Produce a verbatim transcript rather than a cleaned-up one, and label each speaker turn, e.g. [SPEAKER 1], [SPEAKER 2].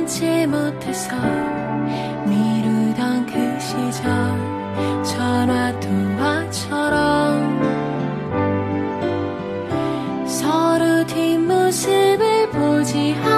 [SPEAKER 1] 참지 못해서 미루던 그 시절 전화 통화처럼 서로 뒷모습을 보지 않아